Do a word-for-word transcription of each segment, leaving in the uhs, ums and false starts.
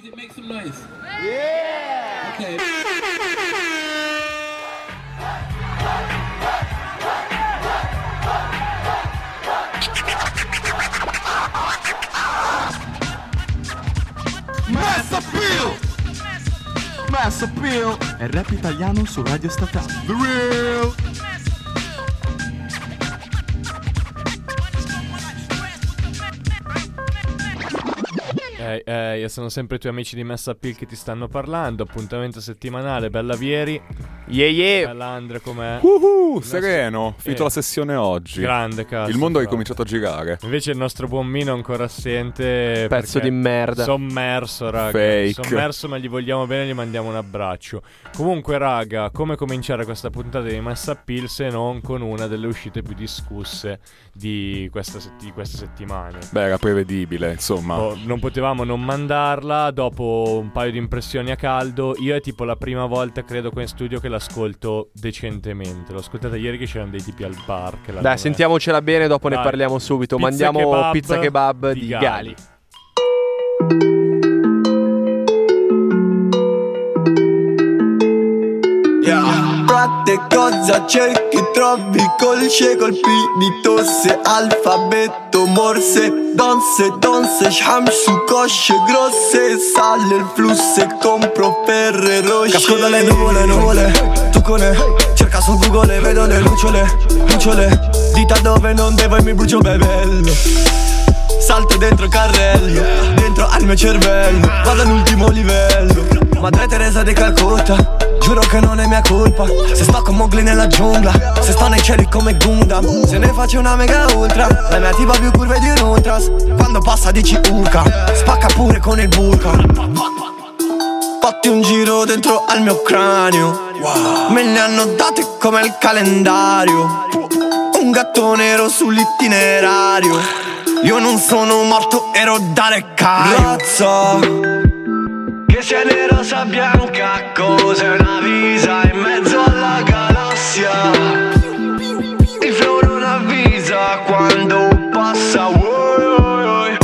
Make some noise. Yeah. Okay. Mass Appeal! Mass Appeal! È rap italiano su Radio Statale. The Real! Eh, eh, io sono sempre i tuoi amici di Mass Appeal che ti stanno parlando. Appuntamento settimanale, bella Vieri. Yeah yeah. Bella Andre, com'è? Uh-huh, sereno, finito eh. la sessione oggi. Grande cazzo. Il mondo è però. cominciato a girare. Invece il nostro buon Mino è ancora assente. Pezzo di merda. Sommerso, raga. Fake. Sommerso, ma gli vogliamo bene, gli mandiamo un abbraccio. Comunque, raga, come cominciare questa puntata di Mass Appeal se non con una delle uscite più discusse di, questa setti- di queste settimane? Beh, era prevedibile, insomma. Oh, non potevamo non mandarla. Dopo un paio di impressioni a caldo, io è tipo la prima volta, credo, qua in studio che l'ascolto decentemente. L'ho ascoltata ieri che c'erano dei tipi al bar che Dai, sentiamocela bene, dopo Dai. ne parliamo subito. Pizza Mandiamo kebab pizza kebab di, di Gali. Gali. Yeah. Frate, cosa cerchi? Trovi col C, colpi di tosse, alfabeto morse, donse, donse, shamsu, cosce grosse, sale il flusso e compro perre rosse. Casco dalle nuvole, nuvole, tuccone, cerca su Google, vedo le lucciole, lucciole, dita dove non devo e mi brucio bebello. Salto dentro carrello, dentro al mio cervello, vado all'ultimo livello. Madre Teresa di Calcutta, giuro che non è mia colpa. Se sto con Mowgli nella giungla, se sto nei cieli come Gundam, se ne faccio una mega ultra, la mia tipa più curve di un ultras. Quando passa dici urca, spacca pure con il burka. Fatti un giro dentro al mio cranio, me ne hanno date come il calendario. Un gatto nero sull'itinerario. Io non sono morto, ero da Reccaio. Razza, che sia nera, sa bianca, cos'è una visa in mezzo alla galassia. Il flow non avvisa quando passa. Oi, oi, oi.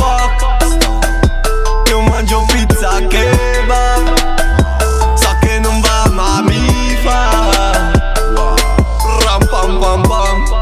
Io mangio pizza kebab, so che non va ma mi fa. Ram pam pam pam.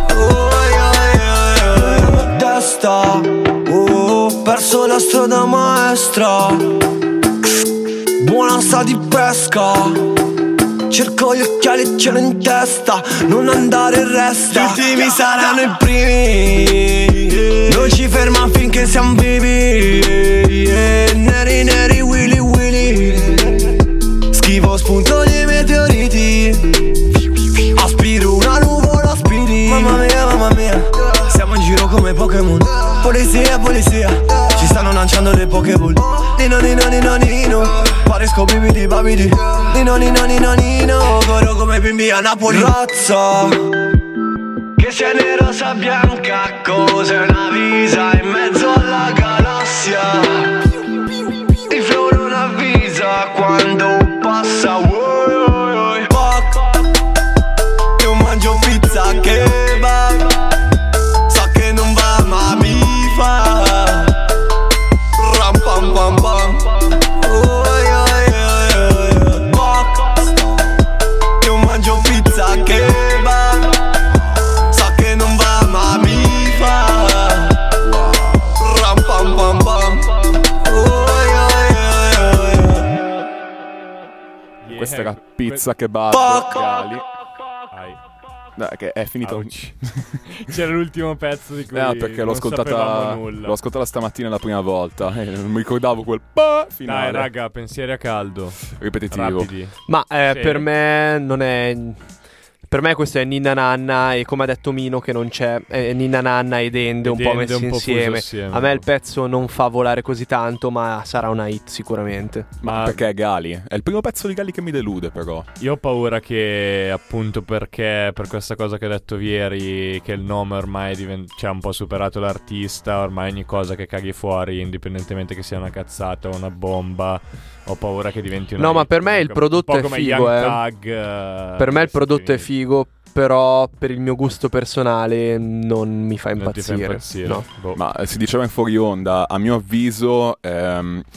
Oh, perso la strada maestra, buona sta di pesca. Cerco gli occhiali e ce l'ho in testa, non andare in resta. Gli ultimi saranno i primi, non ci ferma finché siamo vivi. Neri neri willy willy, schivo spunto di meteoriti. Aspiro una nuvola, aspiri. Mamma mia, mamma mia, siamo in giro come Pokémon. Polizia, polizia, ci stanno lanciando dei Pokéball. Nino, nino, nino, nino, paresco bibidi, babidi. Nino, nino, nino, nino, corro come bimbi a Napoli. Razza, che sia nera, sa bianca, cos'è una visa in mezzo alla galassia. Il flow non avvisa quando passa. Oi, oi, oi. Io mangio pizza kebab, so che non va ma mi fa. Ram pam pam pam. Oi, oi, oi, oi. Io mangio pizza kebab, so che non va ma mi fa. Ram pam pam pam. Oi, oi, oi, oi. Questa era pizza kebab Gali. Dai, che è finito. Ouch. C'era l'ultimo pezzo di cui No, perché l'ho non ascoltata sapevamo nulla. L'ho ascoltata stamattina la prima volta e non mi ricordavo quel pa finale. Dai raga, pensieri a caldo, ripetitivo. rapidi. Ma eh, Sì. per me non è. Per me questo è Ninna Nanna e come ha detto Mino che non c'è è Ninna Nanna ed Ende un Ed po' Ende messi un po' fuso insieme. assieme. A me il pezzo non fa volare così tanto, ma sarà una hit sicuramente. Ma perché è Gali? È il primo pezzo di Gali che mi delude, però. Io ho paura che appunto perché per questa cosa che ha detto ieri, che il nome ormai divent- cioè, ha un po' superato l'artista, ormai ogni cosa che caghi fuori, indipendentemente che sia una cazzata o una bomba, ho paura che diventi una No, hit. ma per me il prodotto un è po' come figo, Young eh. Thug, eh, Per me il prodotto è sì. figo, però per il mio gusto personale non mi fa Non ti fa impazzire. impazzire. No. Boh. Ma eh, si diceva in fuori onda, a mio avviso ehm,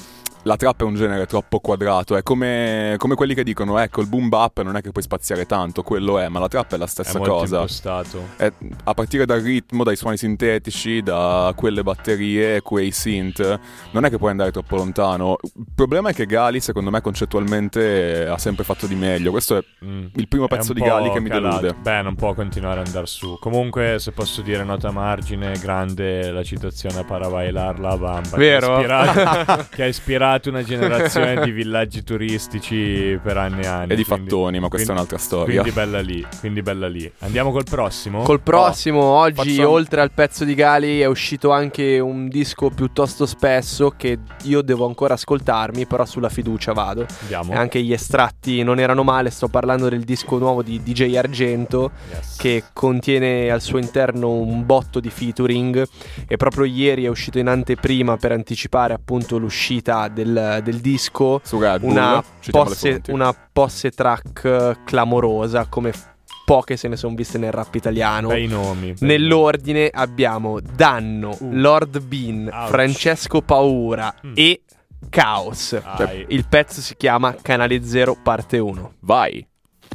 la trap è un genere troppo quadrato, è come, come quelli che dicono ecco il boom bap non è che puoi spaziare tanto, quello è, ma la trap è la stessa è molto cosa, impostato. È, a partire dal ritmo, dai suoni sintetici, da quelle batterie, quei synth, non è che puoi andare troppo lontano. Il problema è che Gali secondo me concettualmente ha sempre fatto di meglio, questo è mm. il primo pezzo di Gali che mi calato. delude. Beh, non può continuare ad andare su. Comunque, se posso dire nota margine, grande la citazione a Para Bailar La Bamba, vero? Che ha ispirato, che ha ispirato una generazione di villaggi turistici per anni e anni e di quindi, fattoni, ma questa quindi, è un'altra storia. Quindi bella lì, quindi bella lì. Andiamo col prossimo? Col prossimo, oh, oggi facciamo... oltre al pezzo di Gali è uscito anche un disco piuttosto spesso che io devo ancora ascoltarmi, però sulla fiducia vado. Andiamo. E anche gli estratti non erano male, sto parlando del disco nuovo di D J Argento, yes. che contiene al suo interno un botto di featuring e proprio ieri è uscito in anteprima per anticipare appunto l'uscita del, del disco Su Red Bull, una, citiamo le posse, fonti. una posse track clamorosa come poche se ne sono viste nel rap italiano. Bei nomi. Bei Nell'ordine abbiamo Danno, uh. Lord Bean, Ouch. Francesco Paura mm. e Caos. Cioè, il pezzo si chiama Canale Zero parte uno. Vai.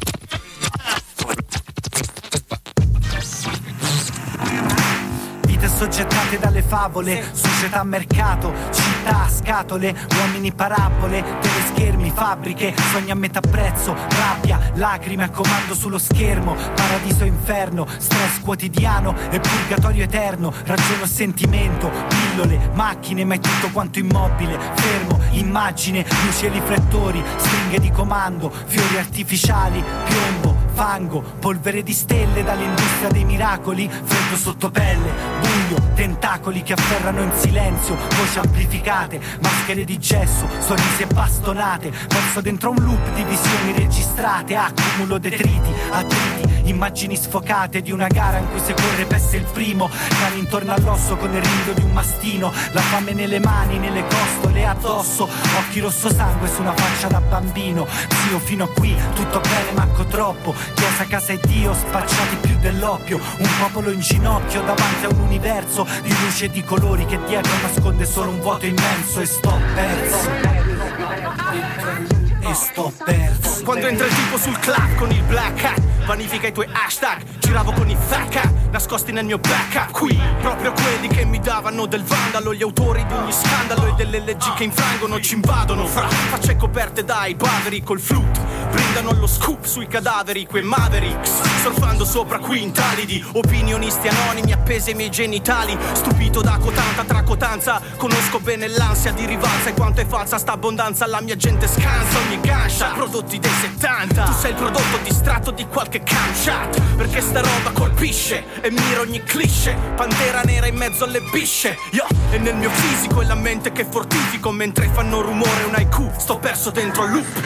Assoggettate dalle favole, società mercato, città, scatole, uomini parabole, teleschermi, fabbriche, sogni a metà prezzo, rabbia, lacrime a comando sullo schermo, paradiso inferno, stress quotidiano e purgatorio eterno, ragione o sentimento, pillole, macchine, ma è tutto quanto immobile, fermo, immagine, luci e riflettori, stringhe di comando, fiori artificiali, piombo, fango, polvere di stelle dall'industria dei miracoli, freddo sotto pelle, buio, tentacoli che afferrano in silenzio, voci amplificate, maschere di gesso, sorrisi e bastonate, perso dentro un loop di visioni registrate, accumulo detriti, attriti, immagini sfocate di una gara in cui se corre pesse il primo, cani intorno all'osso con il rindo di un mastino, la fame nelle mani, nelle costole addosso, occhi rosso sangue su una faccia da bambino, zio fino a qui, tutto bene manco troppo, chiesa, casa e Dio spacciati più dell'oppio, un popolo in ginocchio davanti a un universo di luce e di colori che dietro nasconde solo un vuoto immenso e sto perso. E sto perso. Quando entra il tipo sul club con il black hat, vanifica i tuoi hashtag, giravo con i fat hat nascosti nel mio backup. Qui, proprio quelli che mi davano del vandalo, gli autori di ogni scandalo e delle leggi che infrangono ci invadono. Fra facce coperte dai baveri col flute, brindano allo scoop sui cadaveri, quei mavericks, surfando sopra quintali di opinionisti anonimi appesi ai miei genitali. Stupito da cotanta tracotanza, conosco bene l'ansia di rivalsa e quanto è falsa sta abbondanza. La mia gente scansa ogni gancia, prodotti dei settanta. Tu sei il prodotto distratto di qualche camshot, perché sta roba colpisce e mira ogni cliché. Pantera nera in mezzo alle bisce, yo. E nel mio fisico e la mente che fortifico mentre fanno rumore un haiku. Sto perso dentro il loop,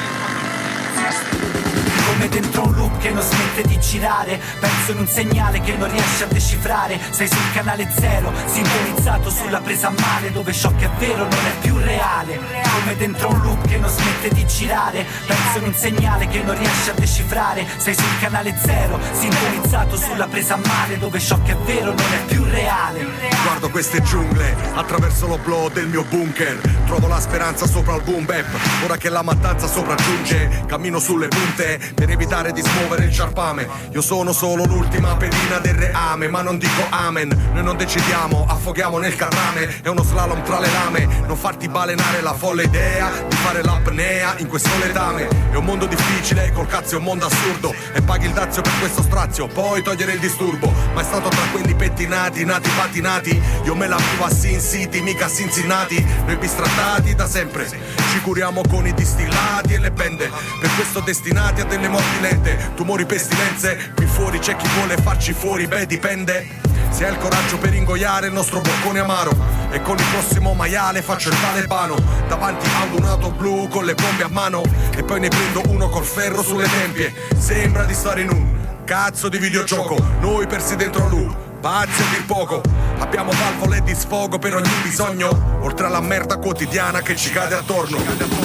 come dentro un loop che non smette di girare, penso in un segnale che non riesce a decifrare. Sei sul canale zero, sintonizzato sulla presa a male, dove ciò che è vero non è più reale. Come dentro un loop che non smette di girare, penso in un segnale che non riesce a decifrare. Sei sul canale zero, sintonizzato sulla presa a male, dove ciò che è vero non è più reale. Guardo queste giungle attraverso l'oblò del mio bunker, trovo la speranza sopra il boom bap. Ora che la mattanza sopraggiunge, cammino sulle punte per evitare di smuovere il sciarpame. Io sono solo l'ultima pedina del reame, ma non dico amen. Noi non decidiamo, affoghiamo nel carrame. È uno slalom tra le lame, non farti balenare la folle idea di fare l'apnea in questo letame. È un mondo difficile, col cazzo è un mondo assurdo, e paghi il dazio per questo strazio, poi togliere il disturbo. Ma è stato tra quelli pettinati, nati patinati. Io me la vivo a Sin City, mica a Cincinnati. Noi bistrattati da sempre, ci curiamo con i distillati e le bende, per questo destinati a delle morti lente. Tumori, pestilenze, qui fuori c'è chi vuole farci fuori, beh dipende. Se hai il coraggio per ingoiare il nostro boccone amaro, e con il prossimo maiale faccio il talebano, davanti ad un'auto blu con le bombe a mano, e poi ne prendo uno col ferro sulle tempie. Sembra di stare in un cazzo di videogioco, noi persi dentro lui, pazzi a dir poco. Abbiamo valvole di sfogo per ogni bisogno, oltre alla merda quotidiana che ci cade attorno.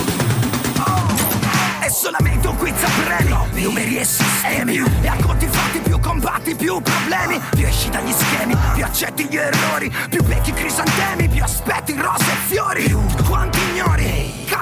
È solamente un quiz a premi, numeri e sistemi, e a conti fatti più combatti più problemi, più esci dagli schemi, più accetti gli errori, più becchi crisantemi, più aspetti rose e fiori. Quanti ignori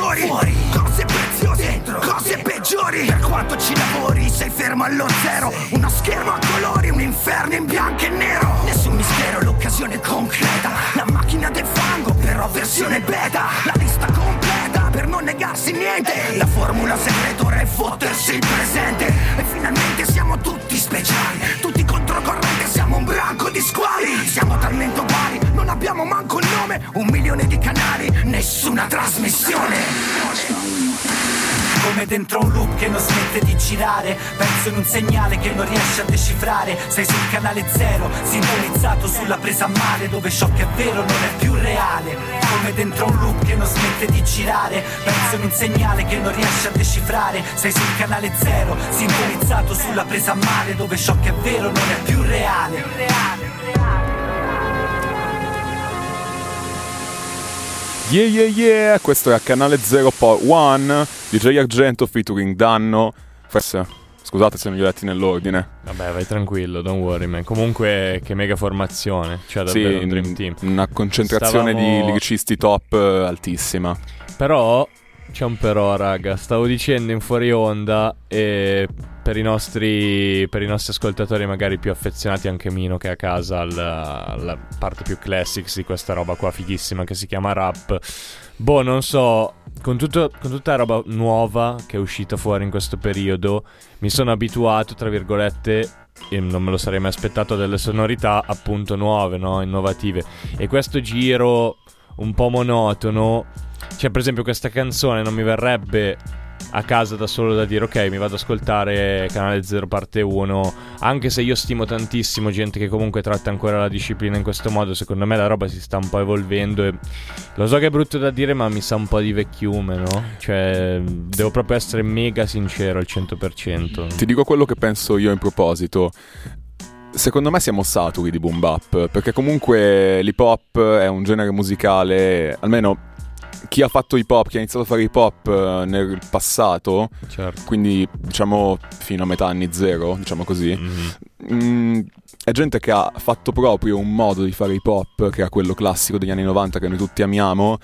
fuori, fuori. Cose preziose dentro, cose peggiori. Per quanto ci lavori sei fermo allo zero. Uno schermo a colori, un inferno in bianco e nero. Nessun mistero, l'occasione concreta. La macchina del fango però versione beta. La lista completa per non negarsi niente. La formula segreta ora è fottersi il presente. E finalmente siamo tutti speciali, tutti controcorrente, siamo un branco di squali. Siamo talmente uguali, non abbiamo manco il nome. Un milione di canali, nessuna trasmissione. Come dentro un loop che non smette di girare. Penso in un segnale che non riesce a decifrare. Sei sul canale zero, sintonizzato sulla presa a male, dove ciò che è vero non è più reale. Come dentro un loop che non smette di girare. Penso in un segnale che non riesce a decifrare. Sei sul canale zero, sintonizzato sulla presa a male, dove ciò che è vero non è più reale. Yeah yeah yeah, questo è Canale Zero Part uno, D J Argento featuring Danno. Forse, scusate se non li ho letti nell'ordine. Vabbè, vai tranquillo, don't worry man. Comunque che mega formazione, cioè davvero sì, un dream team. Una concentrazione Stavamo... di liricisti top eh, altissima. Però c'è un però, raga. Stavo dicendo in fuori onda, e per i nostri per i nostri ascoltatori magari più affezionati, anche Mino che è a casa, alla, alla parte più classics di questa roba qua fighissima che si chiama rap. Boh, non so, con, tutto, con tutta la roba nuova che è uscita fuori in questo periodo, mi sono abituato, tra virgolette, e non me lo sarei mai aspettato, a delle sonorità appunto nuove, no? Innovative. E questo giro un po' monotono, cioè per esempio questa canzone non mi verrebbe a casa da solo da dire ok, mi vado ad ascoltare Canale Zero parte uno, anche se io stimo tantissimo gente che comunque tratta ancora la disciplina in questo modo. Secondo me la roba si sta un po' evolvendo e lo so che è brutto da dire, ma mi sa un po' di vecchiume, no? Cioè devo proprio essere mega sincero al cento per cento. Ti dico quello che penso io in proposito. Secondo me siamo saturi di boom bap, perché comunque l'hip hop è un genere musicale, almeno chi ha fatto hip hop, chi ha iniziato a fare hip hop nel passato, certo, quindi diciamo fino a metà anni zero, diciamo così, mm-hmm. mm, è gente che ha fatto proprio un modo di fare hip hop che è quello classico degli anni novanta che noi tutti amiamo,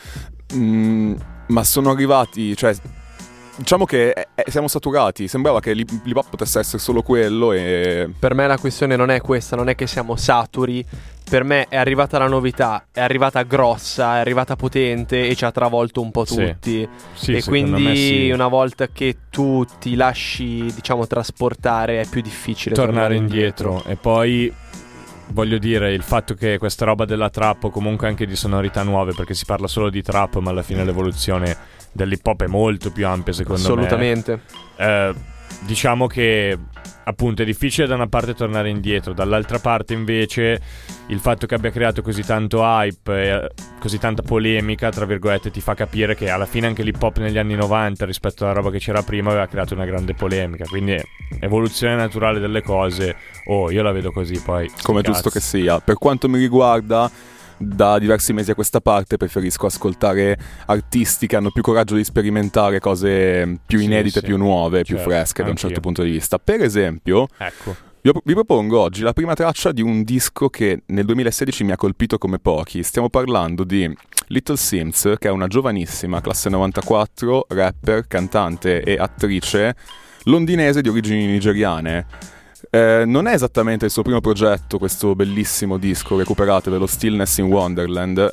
mm, ma sono arrivati, cioè diciamo che eh, siamo saturati. Sembrava che l'hip hop potesse essere solo quello e... Per me la questione non è questa, non è che siamo saturi. Per me è arrivata la novità, è arrivata grossa, è arrivata potente e ci ha travolto un po' tutti. Sì. Sì, e quindi sì. Una volta che tu ti lasci, diciamo, trasportare, è più difficile tornare, tornare indietro. indietro. E poi voglio dire, il fatto che questa roba della trap, o comunque anche di sonorità nuove, perché si parla solo di trap, ma alla fine l'evoluzione dell'hip hop è molto più ampia, secondo Assolutamente. me. Assolutamente. Eh, diciamo che appunto è difficile da una parte tornare indietro, dall'altra parte invece il fatto che abbia creato così tanto hype e così tanta polemica, tra virgolette, ti fa capire che alla fine anche l'hip hop negli anni novanta rispetto alla roba che c'era prima aveva creato una grande polemica. Quindi evoluzione naturale delle cose, oh, io la vedo così. Poi come è giusto che sia. Per quanto mi riguarda, da diversi mesi a questa parte preferisco ascoltare artisti che hanno più coraggio di sperimentare cose più inedite, sì, più nuove, certo, più fresche da un certo punto di vista. Per esempio, ecco, io vi propongo oggi la prima traccia di un disco che nel duemilasedici mi ha colpito come pochi. Stiamo parlando di Little Simz, che è una giovanissima, classe novantaquattro, rapper, cantante e attrice londinese di origini nigeriane. Eh, non è esattamente il suo primo progetto questo bellissimo disco, recuperatevelo, Stillness in Wonderland,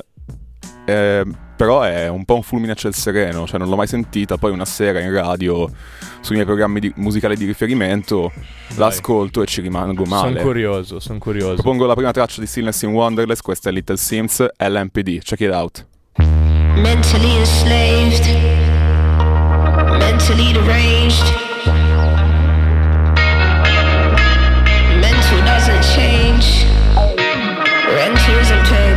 eh, però è un po' un fulmine a ciel sereno, cioè non l'ho mai sentita, poi una sera in radio sui miei programmi di, musicali di riferimento Dai. l'ascolto e ci rimango male. Sono curioso, sono curioso. Propongo la prima traccia di Stillness in Wonderland, questa è Little Simz, L M P D, check it out. Mentally enslaved, mentally deranged, mental doesn't change, rent isn't paid.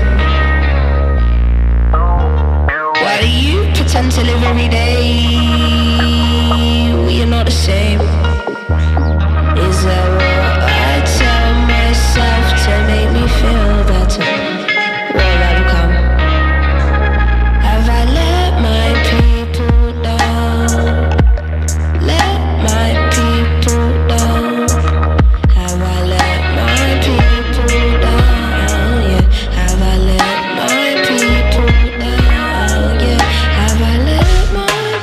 Why do you pretend to live every day? We are not the same. Is that what I tell myself to make me feel better? What have I become? Have I let my people down? Let my people down? Have I let my people down? Yeah. Have I let my people down? Yeah. Have I let my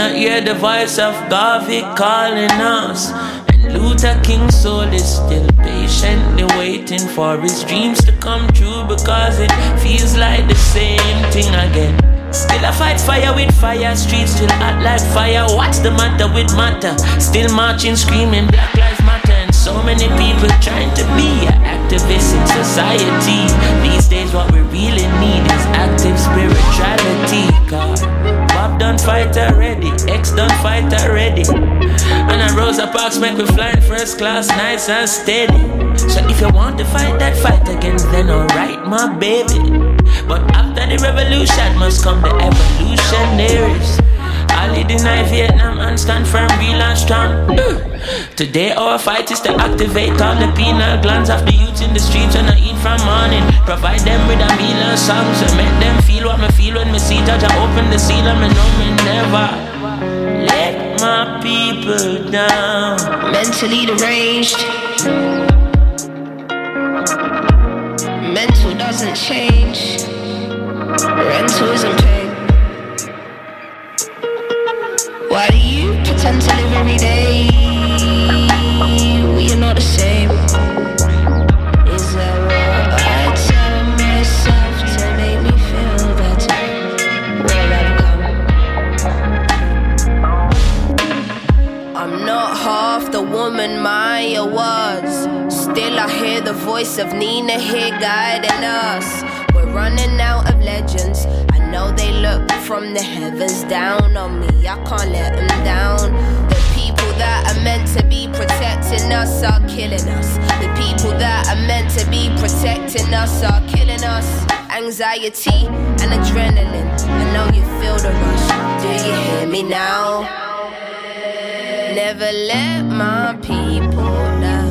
not hear the voice of David calling us. And Luther King's soul is still patiently waiting for his dreams to come true, because it feels like the same thing again. Still I fight fire with fire, streets still hot like fire. What's the matter with matter? Still marching, screaming Black Lives Matter. And so many people trying to be an activist in society. These days what we really need is active spirituality. God, Bob done fight already, X done fight already. And a Rosa Parks make we fly in first class, nice and steady. So if you want to fight that fight again, then alright my baby. But after the revolution must come the evolutionaries. Ali deny Vietnam and stand firm, real and strong. Today our fight is to activate all the pineal glands of the youth in the streets when I eat from morning. Provide them with a meal and songs and make them feel what me feel when me see that I open the seal and me know me never let my people down. Mentally deranged. Mental doesn't change. Rental isn't paid. Why do you pretend to live every day? We are not the same. Is that what I tell myself to make me feel better? Where I've come. I'm not half the woman Maya was. Still I hear the voice of Nina here guiding us. We're running out of legends. I know they look from the heavens down on me. I can't let them down. The people that are meant to be protecting us are killing us. The people that are meant to be protecting us are killing us. Anxiety and adrenaline, I know you feel the rush. Do you hear me now? Never let my people down.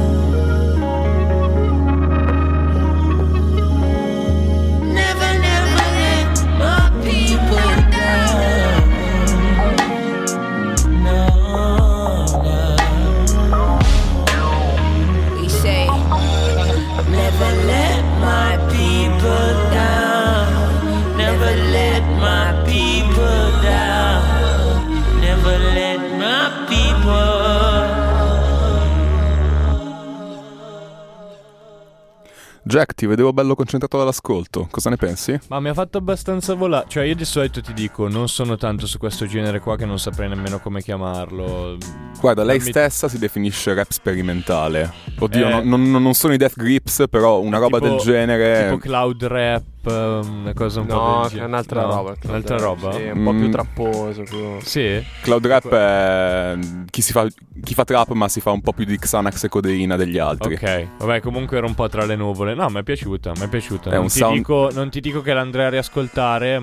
Jack, ti vedevo bello concentrato dall'ascolto, cosa ne pensi? Ma mi ha fatto abbastanza volare, cioè io di solito ti dico, non sono tanto su questo genere qua che non saprei nemmeno come chiamarlo. Guarda, lei Dammi... stessa si definisce rap sperimentale. Oddio, eh... non, non, non sono i Death Grips, però una roba tipo, del genere... Tipo cloud rap, una cosa un no, po' del che genere. è un'altra no, roba. Un'altra rap, roba? Sì, un mm. po' più trapposo. Più... Sì? Cloud rap è chi, si fa, chi fa trap ma si fa un po' più di Xanax e codeina degli altri. Ok, vabbè, comunque era un po' tra le nuvole. No, mi è piaciuta, mi è piaciuta. È non, un ti sound... dico, non ti dico che l'andrei a riascoltare,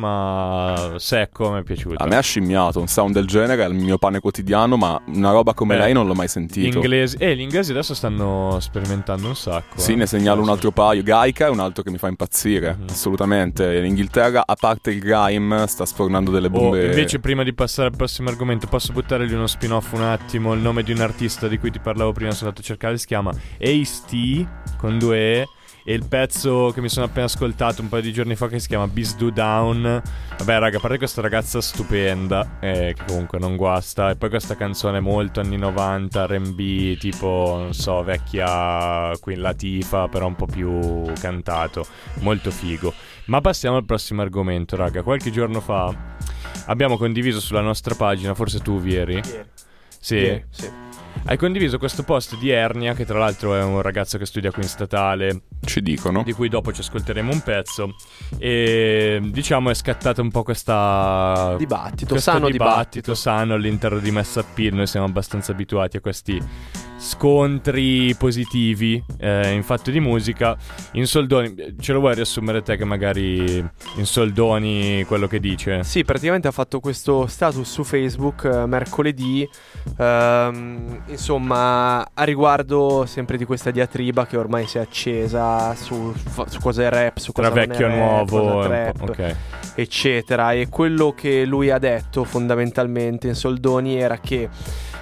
ma secco, mi è piaciuta. A me ha scimmiato, un sound del genere è il mio pane quotidiano, ma una roba come Beh, lei non l'ho mai sentito. Gli inglesi, eh, gli inglesi adesso stanno sperimentando un sacco. Sì, eh. ne segnalo un altro paio. Gaika è un altro che mi fa impazzire, mm-hmm. assolutamente. In Inghilterra, a parte il grime, sta sfornando delle bombe. Oh, invece prima di passare al prossimo argomento, posso buttargli uno spin-off un attimo? Il nome di un artista di cui ti parlavo prima, sono andato a cercare, si chiama Ace-T con due E. E il pezzo che mi sono appena ascoltato un paio di giorni fa, che si chiama Beast Do Down. Vabbè raga, a parte questa ragazza stupenda, eh, che comunque non guasta. E poi questa canzone molto anni novanta, R and B, tipo, non so, vecchia Queen Latifah, però un po' più cantato. Molto figo. Ma passiamo al prossimo argomento, raga. Qualche giorno fa abbiamo condiviso sulla nostra pagina, forse tu Vieri? Ieri. Sì. Ieri, sì. Hai condiviso questo post di Ernia, che tra l'altro è un ragazzo che studia qui in statale, ci dicono, di cui dopo ci ascolteremo un pezzo. E diciamo è scattato un po' questa dibattito, questo sano dibattito, dibattito sano all'interno di Mess Appeal. Noi siamo abbastanza abituati a questi scontri positivi eh, in fatto di musica. In soldoni, ce lo vuoi riassumere te, che magari in soldoni quello che dice? Sì, praticamente ha fatto questo status su Facebook eh, mercoledì, ehm, insomma a riguardo sempre di questa diatriba che ormai si è accesa su, su cosa è rap, su cosa tra non vecchio è e rap, nuovo, cosa è trap, okay. eccetera. E quello che lui ha detto fondamentalmente in soldoni era che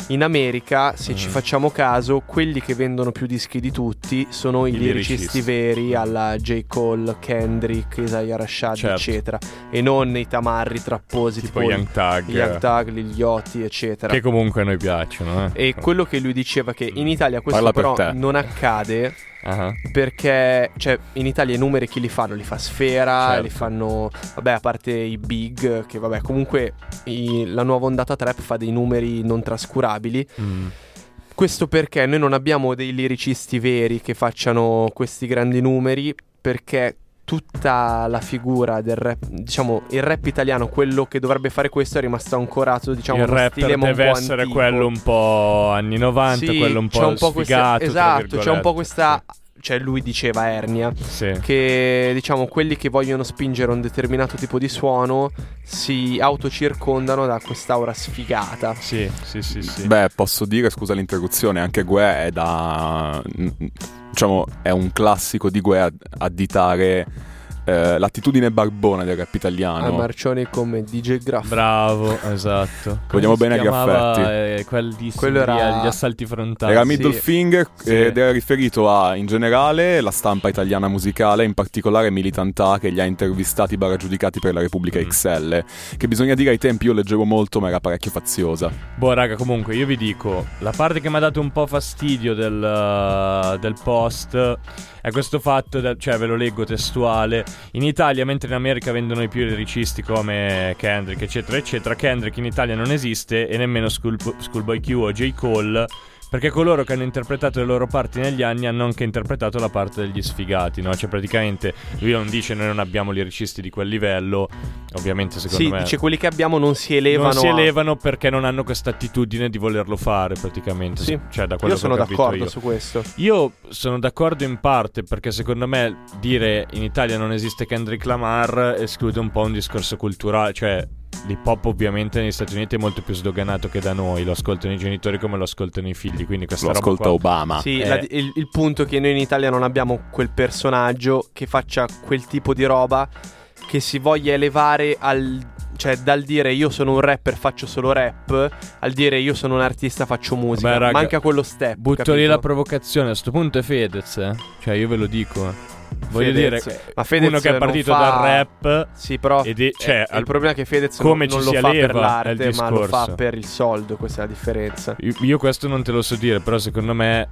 In America, se Mm. ci facciamo caso, quelli che vendono più dischi di tutti sono i, I liricisti liricisti. veri, alla J. Cole, Kendrick, Isaiah Rashad, Certo. eccetera, e non i tamarri trapposi Tipo tipo Young Thug, i Young Thug, gli Ghiotti, eccetera. che comunque a noi piacciono. Eh. E quello che lui diceva che in Italia questo Parla per però te. non accade Ah. perché, cioè, in Italia i numeri chi li fanno? Li fa Sfera, Certo. li fanno, vabbè, a parte i big, che vabbè, comunque i- la nuova ondata trap fa dei numeri non trascurabili. Mm. Questo perché noi non abbiamo dei liricisti veri che facciano questi grandi numeri, perché tutta la figura del rap, diciamo il rap italiano, quello che dovrebbe fare questo, è rimasto ancorato, diciamo, Il uno rapper stile un deve po' essere antico. quello un po' anni novanta, Sì, quello un c'è po' un po' questa- sfigato, tra esatto, c'è un po' virgolette. questa, cioè lui diceva Ernia, Sì. che diciamo quelli che vogliono spingere un determinato tipo di suono si autocircondano da quest'aura sfigata. Sì, sì, sì, sì. Beh, posso dire, scusa l'interruzione, anche Gue è da... diciamo, è un classico di Gue ad- additare eh, l'attitudine barbona del rap italiano. A Marcioni come D J Graff. Bravo, esatto. Vogliamo Come bene si a chiamava, Graffetti. eh, quel di Quello era- gli assalti frontali. Era Sì. Middle Finger Sì. ed era riferito a, in generale, la stampa italiana musicale, in particolare Militant A, che li ha intervistati barra giudicati per la Repubblica Mm. X L, che bisogna dire ai tempi io leggevo molto ma era parecchio faziosa. Boh, raga, comunque io vi dico, la parte che mi ha dato un po' fastidio del, uh, del post è questo fatto, del- cioè ve lo leggo testuale: in Italia, mentre in America vendono i più liricisti come Kendrick, eccetera, eccetera, Kendrick in Italia non esiste, e nemmeno School, Schoolboy Q o J. Cole, perché coloro che hanno interpretato le loro parti negli anni hanno anche interpretato la parte degli sfigati, no? Cioè praticamente lui non dice noi non abbiamo liricisti di quel livello, ovviamente secondo Sì, me dice quelli che abbiamo non si elevano. non si a- elevano perché non hanno questa attitudine di volerlo fare praticamente. Sì. Cioè, da quello Io sono che ho capito d'accordo io. su questo. Io sono d'accordo in parte, perché secondo me dire in Italia non esiste Kendrick Lamar esclude un po' un discorso culturale. Cioè l'hip hop ovviamente negli Stati Uniti è molto più sdoganato che da noi, lo ascoltano i genitori come lo ascoltano i figli, quindi questa Lo roba ascolta qua- Obama. Sì, Eh. la- il, il punto è che noi in Italia non abbiamo quel personaggio che faccia quel tipo di roba, che si voglia elevare al, cioè dal dire io sono un rapper faccio solo rap, al dire io sono un artista faccio musica. Vabbè, raga, manca quello step, Butto capito? lì la provocazione, a sto punto è Fedez, eh? Cioè io ve lo dico, eh. Voglio Fedez- dire, ma Fedez uno che è non partito fa- dal rap, Sì, però ed è- cioè, eh, il problema è che Fedez come non, non ci lo si fa per eleva è l'arte, il ma lo fa discorso. per il soldo, questa è la differenza. Io, io questo non te lo so dire, però secondo me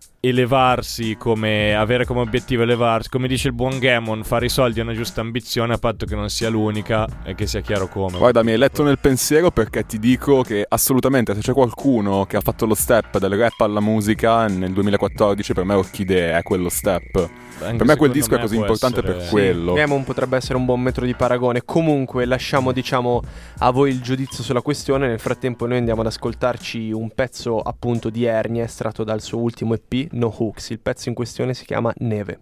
elevarsi, come avere come obiettivo elevarsi, come dice il buon Gammon, fare i soldi è una giusta ambizione, a patto che non sia l'unica e che sia chiaro come. Guarda, mi hai letto nel pensiero, perché ti dico che assolutamente se c'è qualcuno che ha fatto lo step del rap alla musica nel duemilaquattordici, per me Orchidee è quello step. Anche Per me quel secondo disco è me così può importante essere- per Sì. quello. Gammon potrebbe essere un buon metro di paragone. Comunque lasciamo, diciamo, a voi il giudizio sulla questione. Nel frattempo noi andiamo ad ascoltarci un pezzo appunto di Ernia estratto dal suo ultimo E P, No Hooks. Il pezzo in questione si chiama Neve.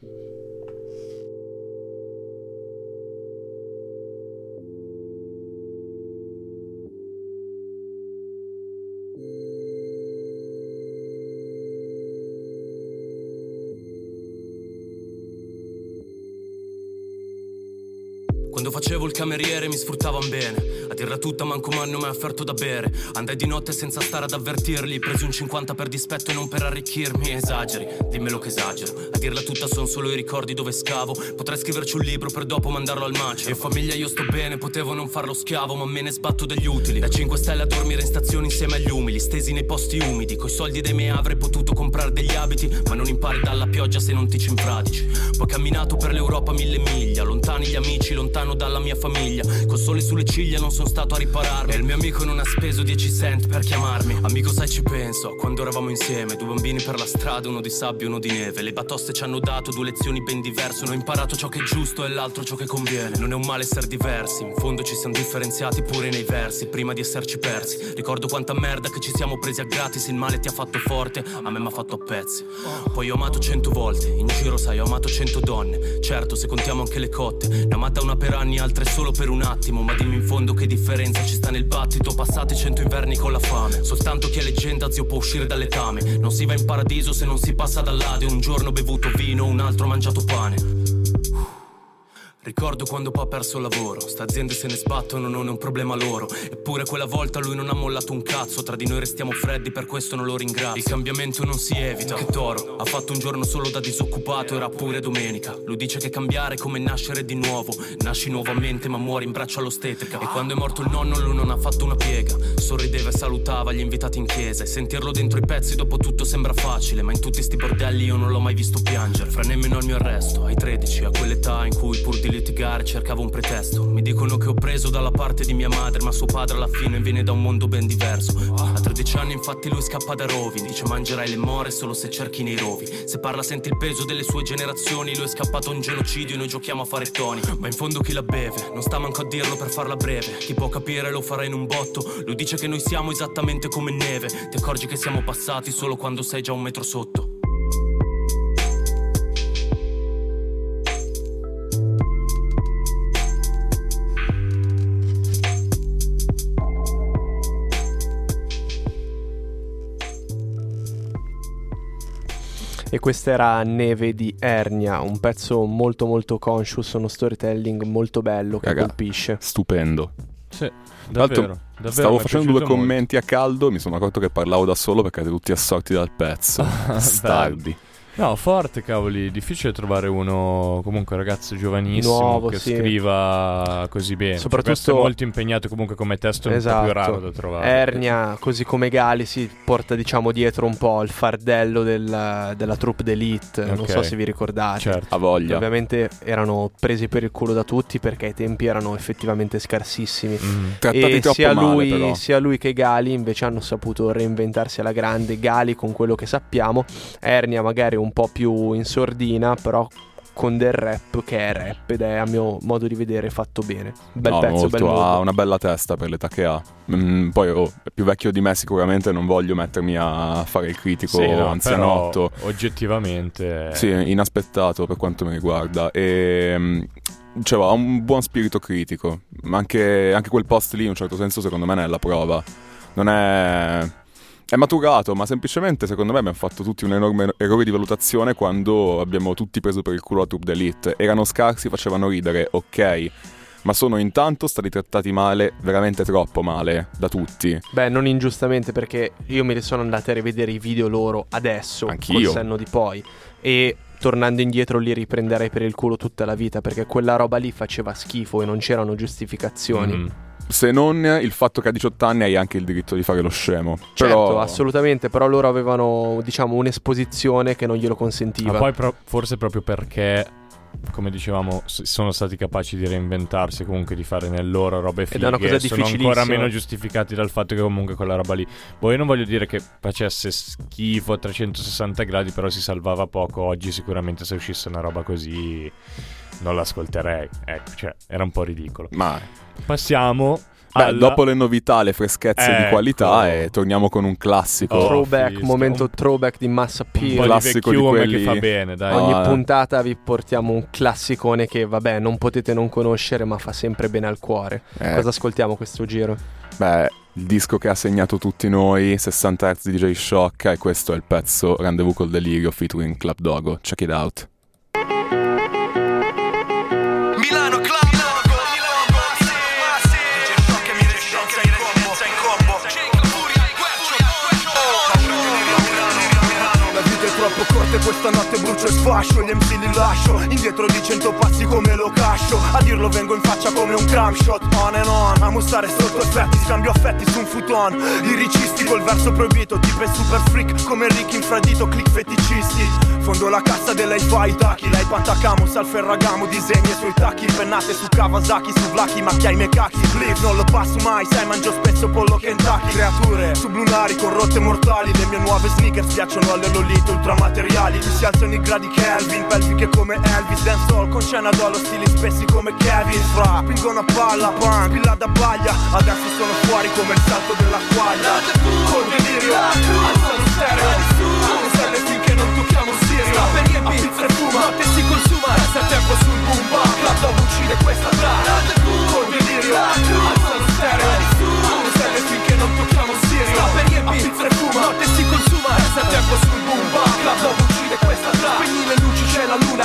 Quando facevo il cameriere mi sfruttavan bene. A dirla tutta manco mi hanno mai offerto da bere. Andai di notte senza stare ad avvertirli. Presi un cinquanta per dispetto e non per arricchirmi. Esageri, dimmelo che esagero. A dirla tutta son solo i ricordi dove scavo. Potrei scriverci un libro per dopo mandarlo al macero. In famiglia io sto bene, potevo non farlo schiavo, ma me ne sbatto degli utili. Da cinque stelle a dormire in stazione insieme agli umili, stesi nei posti umidi. Coi soldi dei miei avrei potuto comprare degli abiti, ma non impari dalla pioggia se non ti ci impratici. Poi camminato per l'Europa mille miglia, lontani gli amici, lontano dalla mia famiglia. Col sole sulle ciglia non sono stato a ripararmi, e il mio amico non ha speso dieci cent per chiamarmi. Amico sai ci penso, quando eravamo insieme, due bambini per la strada, uno di sabbia e uno di neve. Le batoste ci hanno dato due lezioni ben diverse. Uno ha imparato ciò che è giusto e l'altro ciò che conviene. Non è un male essere diversi, in fondo ci siamo differenziati pure nei versi, prima di esserci persi. Ricordo quanta merda che ci siamo presi a gratis. Il male ti ha fatto forte, a me m'ha fatto a pezzi. Poi ho amato cento volte, in giro sai ho amato cento donne. Certo se contiamo anche le cotte, ne ho amata una per anni, altre solo per un attimo. Ma dimmi in fondo che differenza ci sta nel battito. Passati cento inverni con la fame, soltanto chi è leggenda zio può uscire dalle tame. Non si va in paradiso se non si passa dall'Ade. Un giorno ho bevuto vino, un altro ho mangiato pane. Ricordo quando poi ha perso il lavoro, sta aziende se ne sbattono, non è un problema loro. Eppure quella volta lui non ha mollato un cazzo, tra di noi restiamo freddi, per questo non lo ringrazio. Il cambiamento non si evita, che toro, ha fatto un giorno solo da disoccupato, era pure domenica. Lui dice che cambiare è come nascere di nuovo, nasci nuovamente ma muori in braccio all'ostetrica. E quando è morto il nonno lui non ha fatto una piega, sorrideva e salutava gli invitati in chiesa. E sentirlo dentro i pezzi dopo tutto sembra facile, ma in tutti sti bordelli io non l'ho mai visto piangere. Fra nemmeno il mio arresto, ai tredici, a quell'età in cui pur di litigare cercavo un pretesto. Mi dicono che ho preso dalla parte di mia madre, ma suo padre alla fine viene da un mondo ben diverso. A tredici anni infatti lui scappa da rovini, dice mangerai le more solo se cerchi nei rovi. Se parla senti il peso delle sue generazioni, lui è scappato a un genocidio e noi giochiamo a fare toni. Ma in fondo chi la beve, non sta manco a dirlo per farla breve, chi può capire lo farà in un botto. Lui dice che noi siamo esattamente come neve, ti accorgi che siamo passati solo quando sei già un metro sotto. E questa era Neve di Ernia, un pezzo molto molto conscious, uno storytelling molto bello che Raga, colpisce. Stupendo. Sì, Tra l'altro, davvero, davvero stavo mi è facendo due piaciuto commenti a caldo, mi sono accorto che parlavo da solo perché erano tutti assorti dal pezzo. Stardi. No, forte, cavoli, difficile trovare uno comunque ragazzo giovanissimo Nuovo, che sì. scriva così bene. Soprattutto Questo è molto impegnato comunque come testo, è esatto. un po' più raro da trovare. Ernia, così come Gali, si porta diciamo dietro un po' il fardello del, della troupe d'élite, non Ok. so se vi ricordate. Certo. A voglia. Ovviamente erano presi per il culo da tutti perché ai tempi erano effettivamente scarsissimi. Mm. Trattati E troppo sia male, lui, però. sia lui che Gali invece hanno saputo reinventarsi alla grande. Gali con quello che sappiamo, Ernia magari un po' più in sordina, però con del rap che è rap ed è a mio modo di vedere fatto bene. Bel No, pezzo, molto, bel mood. ha una bella testa per l'età che ha. Mm, poi oh, è più vecchio di me sicuramente, non voglio mettermi a fare il critico Sì, no, anzianotto. però oggettivamente Sì, inaspettato per quanto mi riguarda. E mm, cioè, ha un buon spirito critico. Ma anche, anche quel post lì in un certo senso secondo me ne è la prova. Non è... È maturato, ma semplicemente secondo me abbiamo fatto tutti un enorme errore di valutazione quando abbiamo tutti preso per il culo la troupe d'élite. Erano scarsi, facevano ridere, ok, ma sono intanto stati trattati male, veramente troppo male, da tutti. Beh, non ingiustamente, perché io me li sono andati a rivedere i video loro adesso, Anch'io. col senno di poi, e tornando indietro li riprenderei per il culo tutta la vita, perché quella roba lì faceva schifo e non c'erano giustificazioni. Mm. Se non il fatto che a diciotto anni hai anche il diritto di fare lo scemo. Certo, Però... assolutamente, però loro avevano, diciamo, un'esposizione che non glielo consentiva. Ma poi pro- forse proprio perché, come dicevamo, s- sono stati capaci di reinventarsi, comunque di fare nelle loro robe fighe. Ed è una cosa sono ancora difficilissima. meno giustificati dal fatto che comunque quella roba lì. Boh, io non voglio dire che facesse schifo a trecentosessanta gradi, però si salvava poco. Oggi sicuramente se uscisse una roba così non l'ascolterei. Ecco, cioè, era un po' ridicolo. Ma... Passiamo Beh, alla... dopo le novità, le freschezze Ecco. di qualità, e torniamo con un classico. Oh, Throwback, fischio. momento Un- throwback di Massa un po' Appeal. di classico di vecchiume quelli- che fa bene, dai. Ogni Ah, eh. puntata vi portiamo un classicone che, vabbè, non potete non conoscere, ma fa sempre bene al cuore. Eh. Cosa ascoltiamo questo giro? Beh, il disco che ha segnato tutti noi, sessanta hertz di D J Shock, e questo è il pezzo Rendezvous col Delirio featuring Club Dogo. Check it out. Milano Club troppo corte, questa notte brucio e sfascio. Gli M C li lascio indietro di cento passi come lo cascio. A dirlo vengo in faccia come un cram shot. On and on, amo stare sotto effetti, scambio affetti su un futon. Liricisti col verso proibito, tipe super freak come Rick infradito, click feticisti. Fondo la cassa dell'hi-fi Taki, lei pantacamo, al ferragamo, disegni sui tacchi. Pennate su Kawasaki, su Vlachi, macchiai me cacchi. Flip, non lo passo mai, sai mangio spesso pollo Kentucky. Creature sublunari con rotte mortali, le mie nuove sneakers piacciono alle lolite ultramateriali. Qui si alzano i gradi Kelvin, pelviche come Elvis. Dancehall con scena d'oro, stili spessi come Kevin. Fra, spingono a palla, punk, pilla da baglia. Adesso sono fuori come il salto della quaglia. Col delirio, alzano stereo. Come stelle finché non tocchiamo un sirio. A pizza e fuma, notte si consuma. Resta tempo sul boom bap, Club Dogo uccide questa trama. Col delirio, alzano stereo. Come stelle finché non tocchiamo un sirio. A pizza e fuma, notte si consuma. Resta tempo sul boom bap, Club Dogo uccide questa trama. Spegni le luci, c'è la luna,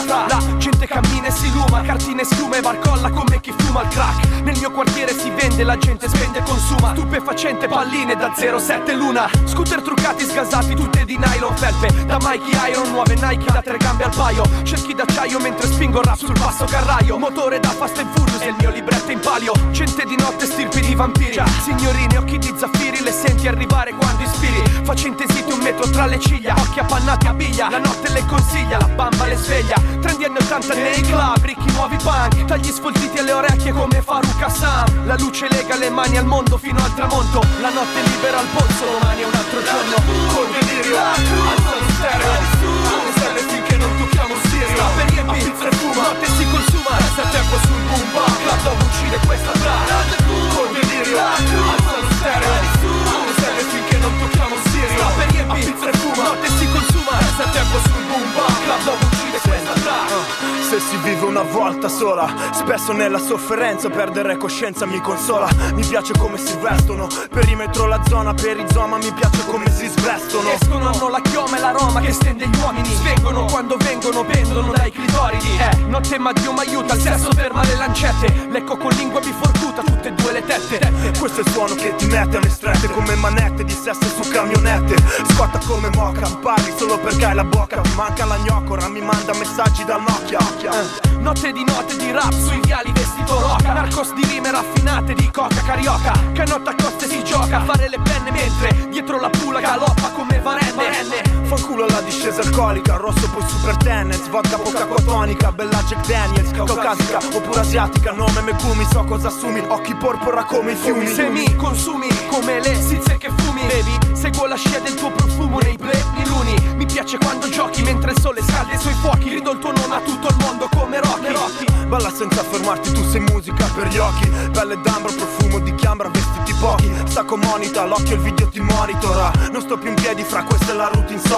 fra. La gente cammina e si luma, cartine schiuma e barcolla come chi fuma il crack. Nel mio quartiere si vende, la gente spende e consuma stupefacente, palline da zero sette luna. Scooter truccati, sgasati, tutte di nylon felpe. Da Mikey Iron, nuove Nike da tre gambe al paio. Cerchi d'acciaio mentre spingo rap sul passo carraio. Motore da Fast and Furious e il mio libretto in palio. Gente di notte, stirpi di vampiri. Signorine, occhi di zaffiri, le senti arrivare quando ispiri. Facente zitto un metro tra le ciglia, occhi appannati a biglia. La notte le consiglia, la bamba le sveglia. Trendi anni ottanta nei club, ricchi nuovi punk. Tagli sfoltiti alle orecchie come Faruk Assam. La luce lega le mani al mondo fino al tramonto. La notte libera al polso, domani è un altro giorno. Col delirio, alza lo stereo. Alle stelle finché non tocchiamo Sirio. Per riempi, pizza e fuma, notte si consuma. Resta tempo sul boom bar, club dove uccide questa trama. Col delirio, alza lo stereo. Alle stelle finché non tocchiamo Sirio. Per riempi, pizza e fuma, notte si consuma. Resta tempo sul boom bar, club dove uccide questa trama. Se si vive una volta sola, spesso nella sofferenza perdere coscienza mi consola. Mi piace come si vestono, perimetro la zona, per i zoma mi piace come si svestono. Escono, hanno la chioma e la Roma che stende gli uomini. Svengono quando vengono, pendono dai clitoridi. Eh, notte ma Dio m'aiuta, il sesso ferma le lancette. Lecco con lingua biforcuta, tutte e due le tette. Questo è il suono che ti mette alle strette, come manette di sesso su camionette. Scotta come moca, parli solo perché hai la bocca. Ti manca la gnocora, mi manda messaggi dal Nokia. Eh. Notte di notte di rap sui viali vestito roca. Narcos di rime raffinate di coca carioca. Canotta a coste si gioca a fare le penne mentre dietro la pula galoppa come Varenne. Fanculo alla discesa alcolica, rosso poi super tennis, vodka poca cotonica, bella Jack Daniels, caucasica oppure asiatica, nome Megumi, so cosa assumi, occhi porpora come i fiumi. Se mi consumi come le sizze che fumi, baby, seguo la scia del tuo profumo nei pleniluni. Mi piace quando giochi mentre il sole scalde sui fuochi. Grido il tuo nome a tutto il mondo come Rocky, Rocky. Balla senza fermarti, tu sei musica per gli occhi. Pelle d'ambra, profumo di chiambra, vestiti pochi. Stacco monita, l'occhio il video ti monitora. Non sto più in piedi, fra questa è la route insolita.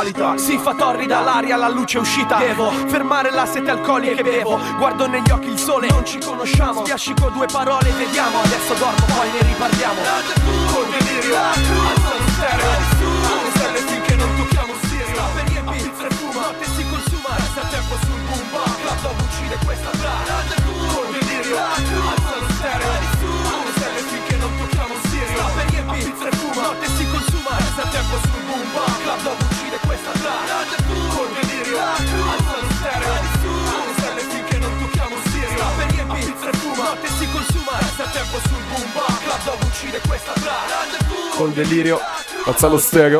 Si fa torrida l'aria, la luce è uscita. Devo fermare la sete alcolica che bevo. Guardo negli occhi il sole, non ci conosciamo. Schiascico due parole, vediamo. Adesso dormo, poi ne riparliamo. Col delirio, alza lo stereo. Alle stelle finché non tocchiamo Sirio. Per riempi, pizza e fuma, notte si consuma. Resta tempo sul boom bar, club dove uccide questa trama. Col delirio, alza lo stereo. Alle stelle finché non tocchiamo Sirio. Per riempi, pizza e fuma, notte si consuma. Resta tempo sul boom bar, club dove uccide questa trama. Col delirio, alza lo stereo. Alle stelle finché non tocchiamo Sirio. Per riempi, pizza e fuma, notte si consuma. Resta tempo sul boom bar, club dove uccide questa trama. Col delirio, alza lo stereo.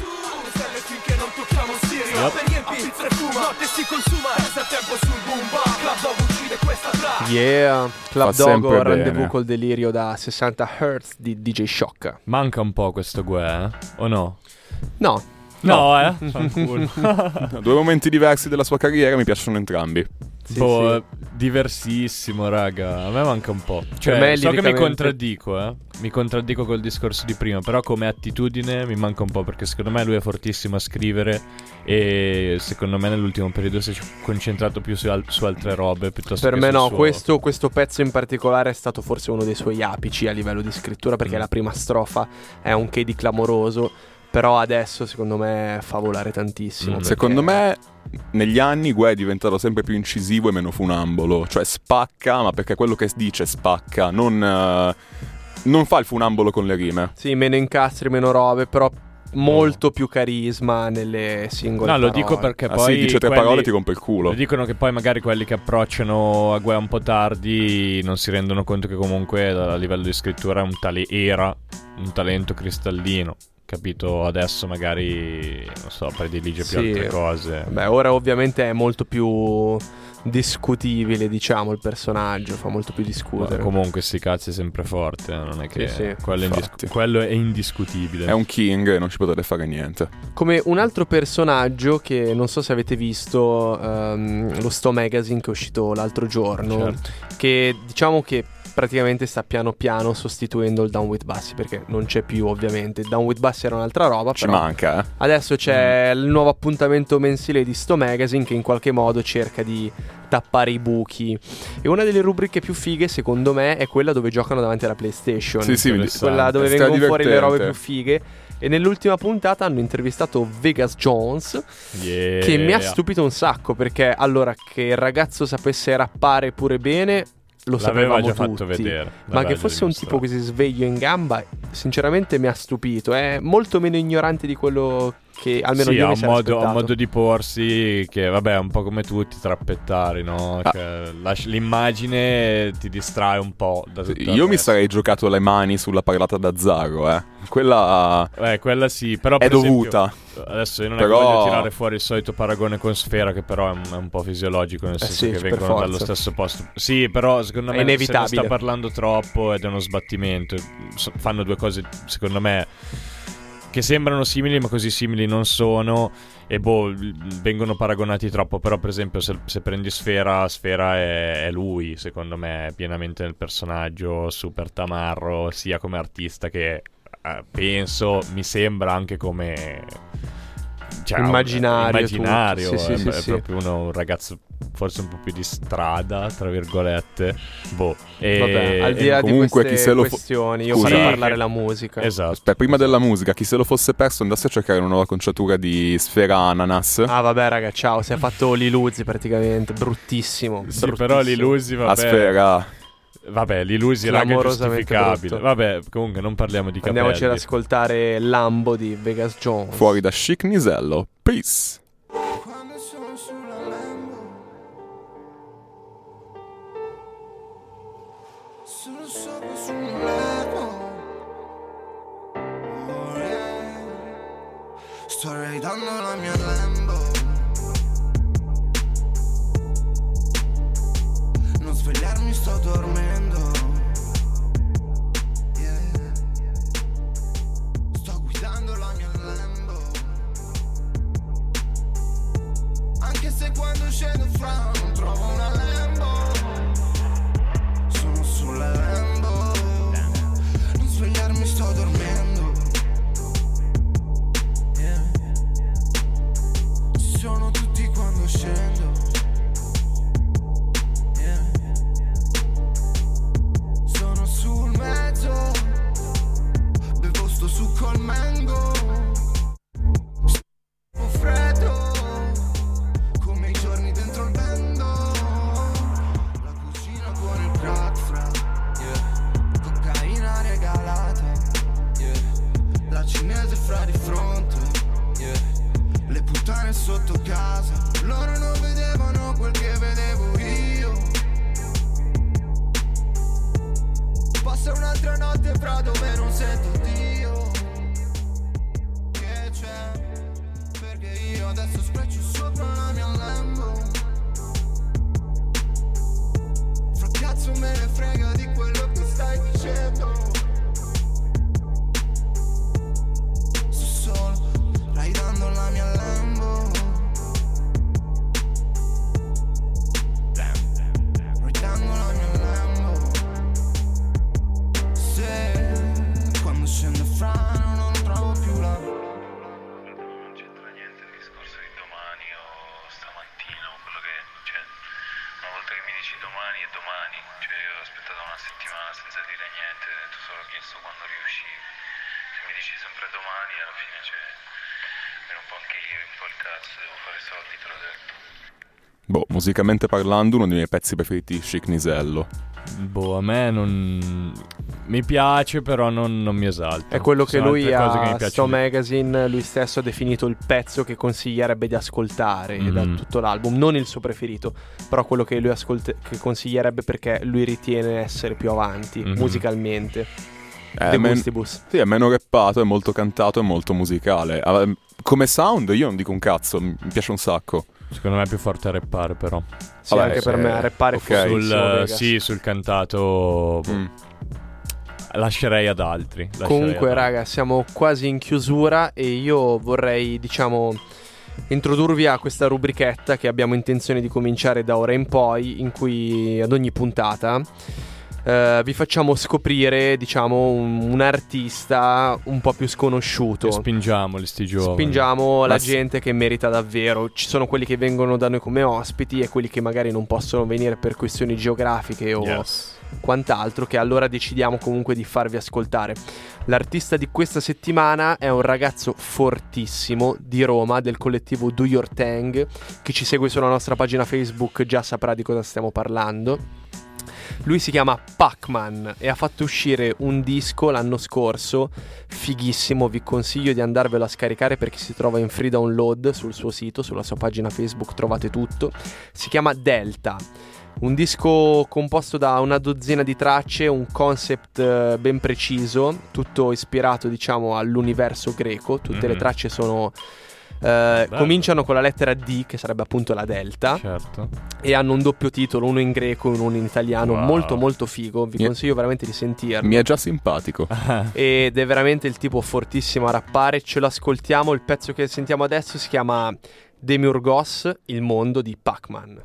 Yeah, Club Fa Dogo, sempre rendezvous bene. col delirio da sessanta hertz di D J Shock. Manca un po' questo Gue, eh? O no? No. No, eh? Fanculo. Due momenti diversi della sua carriera, mi piacciono entrambi. Sì, Boh, sì. diversissimo, raga. A me manca un po'. Cioè, me so che mi liricamente- contraddico, eh. Mi contraddico col discorso di prima. Però come attitudine mi manca un po'. Perché secondo me lui è fortissimo a scrivere. E secondo me nell'ultimo periodo si è concentrato più su, al- su altre robe piuttosto Per che me sul no, suo- questo, questo pezzo in particolare è stato forse uno dei suoi apici a livello di scrittura, perché Mm. la prima strofa è un che di clamoroso, però adesso secondo me fa volare tantissimo. Mm. perché- Secondo me negli anni Gue è diventato sempre più incisivo e meno funambolo. Cioè spacca, ma perché quello che dice spacca. Non, eh, non fa il funambolo con le rime. Sì, meno incastri, meno robe, però molto più carisma nelle singole No, lo parole. dico perché Ah, poi sì, dice tre quelli- parole e ti rompe il culo. Lo dicono che poi magari quelli che approcciano a Gue un po' tardi non si rendono conto che comunque a livello di scrittura è un tale era un talento cristallino. Capito? Adesso magari non so, predilige più Sì. altre cose. Beh, ora ovviamente è molto più discutibile, diciamo, il personaggio, fa molto più Ma discutere. comunque sti cazzi è sempre forte, eh, non è che Sì, sì. quello, è indis- Infatti. quello è indiscutibile. È un king e non ci potete fare niente. Come un altro personaggio che non so se avete visto, ehm, lo Sto Magazine che è uscito l'altro giorno, Certo. che diciamo che praticamente sta piano piano sostituendo il Down With Bassi, perché non c'è più ovviamente. Down With Bassi era un'altra roba, Ci però manca, eh. adesso c'è il nuovo appuntamento mensile di Sto Magazine che in qualche modo cerca di tappare i buchi. E una delle rubriche più fighe secondo me è quella dove giocano davanti alla PlayStation. Sì, sì, mi- quella dove è vengono fuori le robe stradivertente. più fighe. E nell'ultima puntata hanno intervistato Vegas Jones, yeah. che mi ha stupito un sacco, perché allora che il ragazzo sapesse rappare pure bene lo L'aveva sapevamo già tutti, fatto vedere, ma che fosse un tipo così sveglio in gamba sinceramente mi ha stupito. È molto meno ignorante di quello che almeno sì, io ha mi un sarei modo, ha un aspettato. modo di porsi che vabbè è un po' come tutti, trappettari, no? Ah. Cioè, lasci- l'immagine ti distrae un po' da tutto il Io mi resto. sarei giocato le mani sulla parlata d'azzaro, eh. Quella Eh, quella sì, però è per esempio, dovuta. adesso io non Però- è che voglio tirare fuori il solito paragone con Sfera, che però è un, è un po' fisiologico, nel Eh senso sì, che per vengono forza. dallo stesso posto. Sì, però secondo È me se ne inevitabile. sta parlando troppo ed è uno sbattimento. So- fanno due cose, secondo me, che sembrano simili, ma così simili non sono. E boh, l- vengono paragonati troppo. Però, per esempio, se, se prendi Sfera, Sfera è, è lui, secondo me, è pienamente nel personaggio, super tamarro, sia come artista che eh, penso, mi sembra anche come cioè, Immaginario, immaginario. tutto. Sì, è, sì, è sì, sì. proprio uno, un ragazzo forse un po' più di strada, tra virgolette. Boh. E, Vabbè, al di là e di comunque queste chi se lo fo- questioni, io Scusa. farei Sì, parlare che- la musica. Esatto. Aspetta, prima della musica, chi se lo fosse perso andasse a cercare una nuova conciatura di Sfera Ananas. Ah vabbè raga, ciao, si è fatto l'Iluzzi praticamente, bruttissimo. Sì, bruttissimo. però l'Ilusi, vabbè. A Sfera. Vabbè, l'Ilusi raga, è Clamorosamente giustificabile. brutto. Vabbè, comunque non parliamo di capelli. Andiamoci ad ascoltare Lambo di Vegas Jones. Fuori da Chic Nisello. Peace. Sto raidando la mia Lambo. Non svegliarmi, sto dormendo. Yeah. Sto guidando la mia Lambo. Anche se quando scendo fra non trovo una Lambo. Sono sulla Lambo. Non svegliarmi, sto dormendo. Sono tutti quando scendo. Yeah. Sono sul mezzo. Bevo sto succo al mango. Sto freddo come i giorni dentro il bendo. La cucina con il crack fra. Yeah. Cocaina regalata. Yeah. La cinese fra di fronte. Yeah. Le puttane sotto casa, loro non vedevano quel che vedevo io. Passa un'altra notte fra dove non sento Dio. Che c'è? Perché io adesso spreccio sopra la mia Lambo. Fra cazzo me ne frega di quello che stai dicendo. Sto solo raidando la mia Lambo. Raidando la mia Lambo. Se quando scendo fra non trovo più la. Non c'entra niente il discorso di domani o stamattina o quello che cioè una volta che mi dici domani è domani, cioè io ho aspettato una settimana senza dire niente, tu solo chiesto quando riuscivi, se mi dici sempre domani alla fine cioè era un po' anche io un po' il cazzo, devo fare soldi, te l'ho detto. Boh, musicalmente parlando, uno dei miei pezzi preferiti di Chic Nisello. Boh, a me non mi piace, però non, non mi esalta. È quello che Sono lui altre cose che mi a piacciono Sto di- Magazine lui stesso ha definito il pezzo che consiglierebbe di ascoltare Mm. da tutto l'album, non il suo preferito, però quello che lui ascolte- che consiglierebbe perché lui ritiene essere più avanti Mhm. musicalmente. È De men- Gustibus. Sì, è meno rappato, è molto cantato, è molto musicale. Ah, come sound io non dico un cazzo, mi mi piace un sacco. Secondo me è più forte a rappare, però. Sì, Vabbè, anche per se- me a rappare ok. fu Sul, Vegas. sì, sul cantato boh, Mm. lascerei ad altri. lascerei Comunque ad altri. raga, siamo quasi in chiusura e io vorrei, diciamo, introdurvi a questa rubrichetta che abbiamo intenzione di cominciare da ora in poi, in cui ad ogni puntata eh, vi facciamo scoprire, diciamo, un, un artista un po' più sconosciuto. E spingiamoli sti giovani. Spingiamo la Ma sì. gente che merita davvero. Ci sono quelli che vengono da noi come ospiti e quelli che magari non possono venire per questioni geografiche o Yes. quant'altro, che allora decidiamo comunque di farvi ascoltare. L'artista di questa settimana è un ragazzo fortissimo di Roma, del collettivo Do Your Thing. Chi ci segue sulla nostra pagina Facebook già saprà di cosa stiamo parlando. Lui si chiama Pacman e ha fatto uscire un disco l'anno scorso, fighissimo, vi consiglio di andarvelo a scaricare perché si trova in free download sul suo sito, sulla sua pagina Facebook trovate tutto. Si chiama Delta, un disco composto da una dozzina di tracce, un concept ben preciso, tutto ispirato diciamo all'universo greco, tutte mm-hmm. le tracce sono... Uh, cominciano con la lettera D, che sarebbe appunto la delta, certo. E hanno un doppio titolo, uno in greco e uno in italiano. Wow. Molto molto figo, vi consiglio veramente di sentirlo. Mi è già simpatico. Ed è veramente il tipo fortissimo a rappare. Ce lo ascoltiamo, il pezzo che sentiamo adesso si chiama Demiurgos, il mondo di Pacman.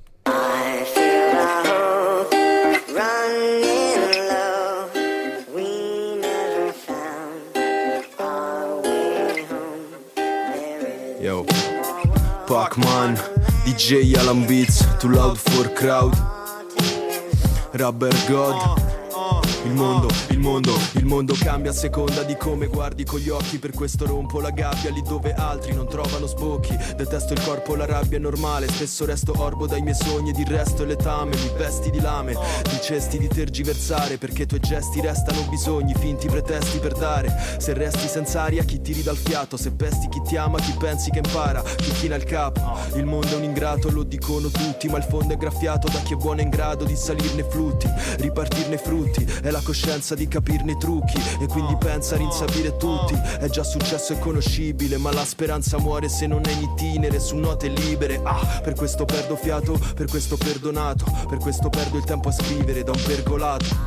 Yo, Pacman, D J Alan Beats, Too Loud for Crowd, Rubber God. Il mondo, il mondo, il mondo cambia a seconda di come guardi con gli occhi. Per questo rompo la gabbia lì dove altri non trovano sbocchi. Detesto il corpo, la rabbia è normale. Spesso resto orbo dai miei sogni ed il resto è letame. Mi vesti di lame, dicesti di tergiversare, perché i tuoi gesti restano bisogni, finti pretesti per dare. Se resti senza aria chi ti ridà il fiato, se pesti chi ti ama, chi pensi che impara, chi china il capo. Il mondo è un ingrato, lo dicono tutti, ma il fondo è graffiato da chi è buono in grado di salirne flutti, ripartirne frutti. È la coscienza di capirne i trucchi e quindi pensa a rinsabire tutti. È già successo e conoscibile, ma la speranza muore se non è in itinere su note libere. Ah, per questo perdo fiato, per questo perdonato, per questo perdo il tempo a scrivere da un pergolato.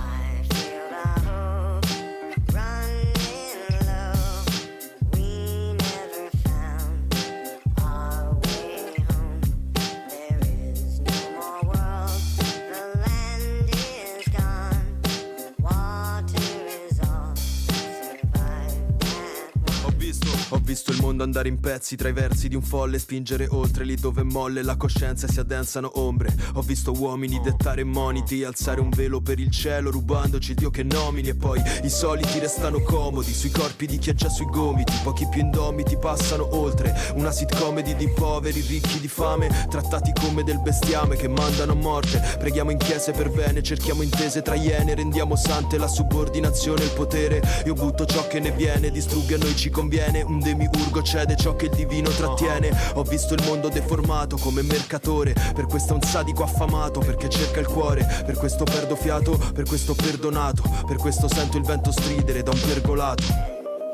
Ho visto il mondo andare in pezzi tra i versi di un folle, spingere oltre lì dove molle la coscienza e si addensano ombre. Ho visto uomini dettare moniti, alzare un velo per il cielo rubandoci il Dio che nomini. E poi i soliti restano comodi sui corpi di chi è già sui gomiti. Pochi più indomiti passano oltre, una sitcomedy di poveri ricchi di fame, trattati come del bestiame che mandano a morte. Preghiamo in chiese per bene, cerchiamo intese tra iene, rendiamo sante la subordinazione e il potere. Io butto ciò che ne viene, distrugge a noi ci conviene. Un demiurgo cede ciò che il divino trattiene. Ho visto il mondo deformato come mercatore, per questo è un sadico affamato perché cerca il cuore. Per questo perdo fiato, per questo perdonato, per questo sento il vento stridere da un pergolato.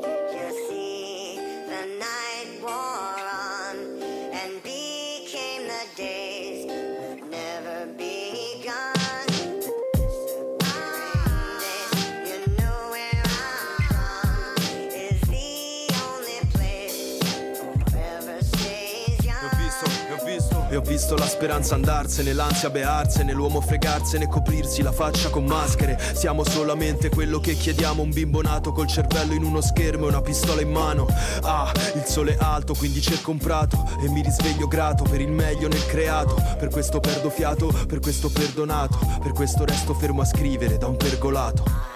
E ho visto la speranza andarsene, l'ansia bearsene, l'uomo fregarsene, coprirsi la faccia con maschere. Siamo solamente quello che chiediamo, un bimbo nato col cervello in uno schermo e una pistola in mano. Ah, il sole è alto, quindi cerco un prato e mi risveglio grato per il meglio nel creato. Per questo perdo fiato, per questo perdonato, per questo resto fermo a scrivere da un pergolato.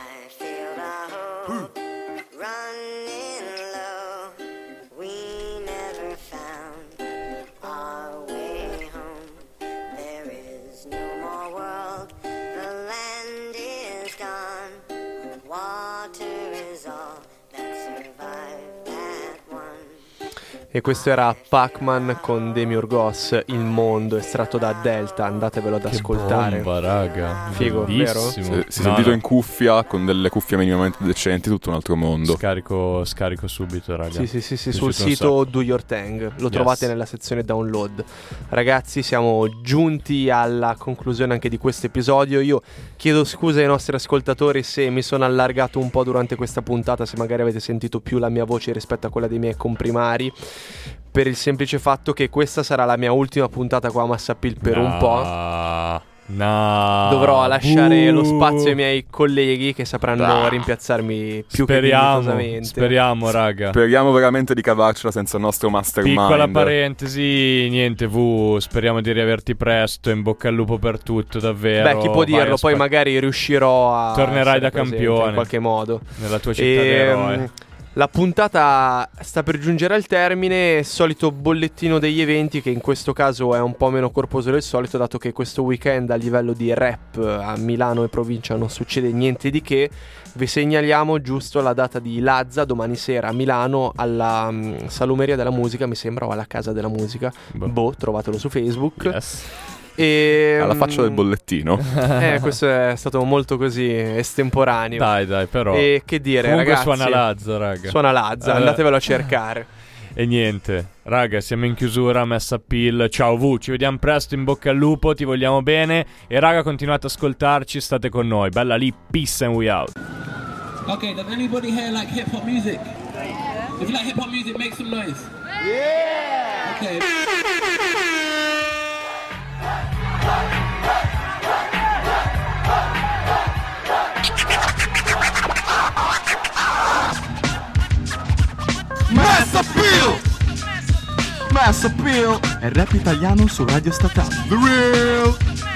E questo era Pacman con Demiurgos, il mondo, estratto da Delta, andatevelo ad ascoltare. Che bomba, raga. Figo, vero? Si, si è no, sentito no. in cuffia, con delle cuffie minimamente decenti, tutto un altro mondo. Scarico, scarico subito, raga. Sì, sì, sì, sì sul sito Do Your Thing, lo yes. trovate nella sezione download. Ragazzi, siamo giunti alla conclusione anche di questo episodio. Io chiedo scusa ai nostri ascoltatori se mi sono allargato un po' durante questa puntata, se magari avete sentito più la mia voce rispetto a quella dei miei comprimari, per il semplice fatto che questa sarà la mia ultima puntata qua a Massapil per no. un po'. No. Dovrò lasciare uh. lo spazio ai miei colleghi che sapranno Ah. rimpiazzarmi più Speriamo, che dignitosamente. speriamo, raga. Speriamo veramente di cavarcela senza il nostro mastermind. Piccola parentesi, niente, V, speriamo di riaverti presto, in bocca al lupo per tutto, davvero. Beh, chi può dirlo, Vai, poi aspe- magari riuscirò a Tornerai essere da presente campione in qualche modo. nella tua città d'eroe. Ehm, La puntata sta per giungere al termine, solito bollettino degli eventi che in questo caso è un po' meno corposo del solito, dato che questo weekend a livello di rap a Milano e provincia non succede niente di che. Vi segnaliamo giusto la data di Lazza domani sera a Milano alla um, Salumeria della Musica, mi sembra, o alla Casa della Musica. Boh, boh trovatelo su Facebook. Yes. E, Alla faccia del bollettino. Eh, questo è stato molto così estemporaneo. Dai, dai, però. E che dire, Comunque ragazzi. suona Lazza, raga. Suona Lazza, Eh. andatevelo a cercare. E niente, raga, siamo in chiusura, messa pill. Ciao V, ci vediamo presto, in bocca al lupo, ti vogliamo bene. E raga, continuate ad ascoltarci, state con noi. Bella lì, peace and we out. Okay, does anybody here like hip hop music? If you like hip hop music, make some noise. Yeah! Okay. Mass Appeal! Mass Appeal è rap italiano su Radio Statale. The Real!